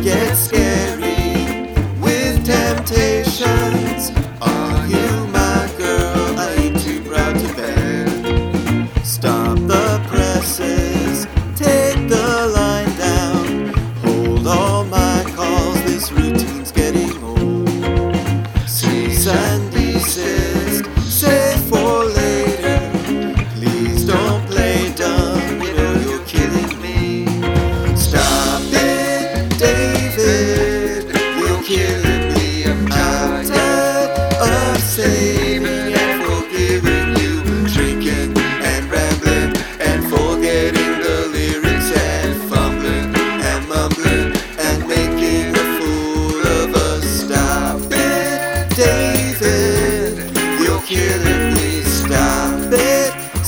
gets scary with temptations. Are you my girl? I ain't too proud to beg. Stop the presses, take the line down. Hold all my calls, this routine's getting old. Cease and desist, save for later. Please don't play dumb, you know you're killing me. Stop it, David, you're killing me. I'm tired of saving and forgiving you, drinking and rambling and forgetting the lyrics and fumbling and mumbling and making a fool of us. Stop it, David, you're killing me. Stop it,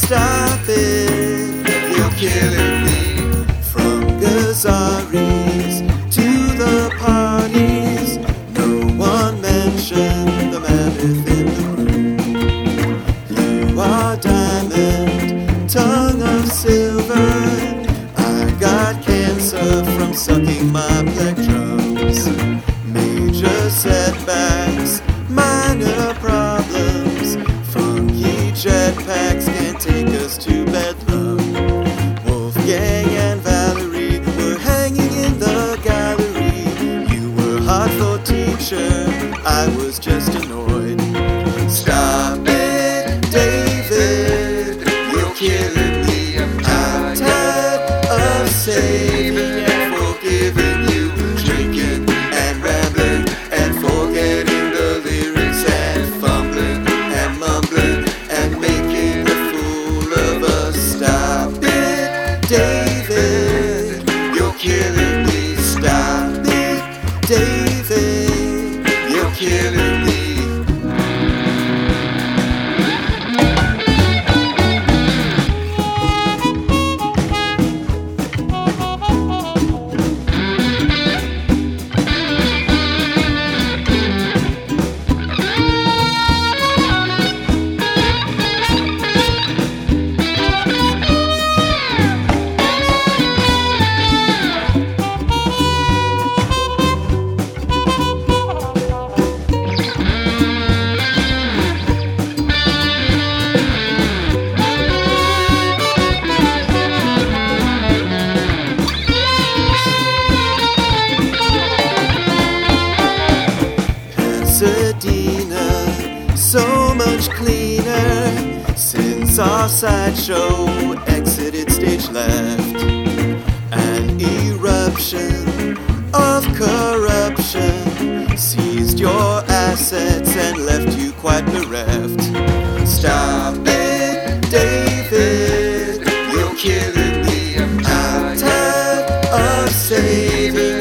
you're killing me. From Gazaris to the parties, no one mentioned the mammoth in the room. You are diamond, tongue of silver. I got cancer from sucking my plectrums. Major setbacks, minor problems. Funky jetpacks can't take us to Bedlam. Wolfgang and Valerie were hanging in the gallery. You were hot for teacher, I was just annoyed. Stop it, David, you're killing me. I'm tired of saving and forgiving you, drinking and rambling and forgetting the lyrics and fumbling and mumbling and making a fool of us. Stop it, David, you're killing me. Stop it, David, you're killing me. Pasadena, so much cleaner since our sideshow exited stage left. An eruption of corruption seized your assets and left you quite bereft. Stop it, David, you're killing me. I'm tired of saving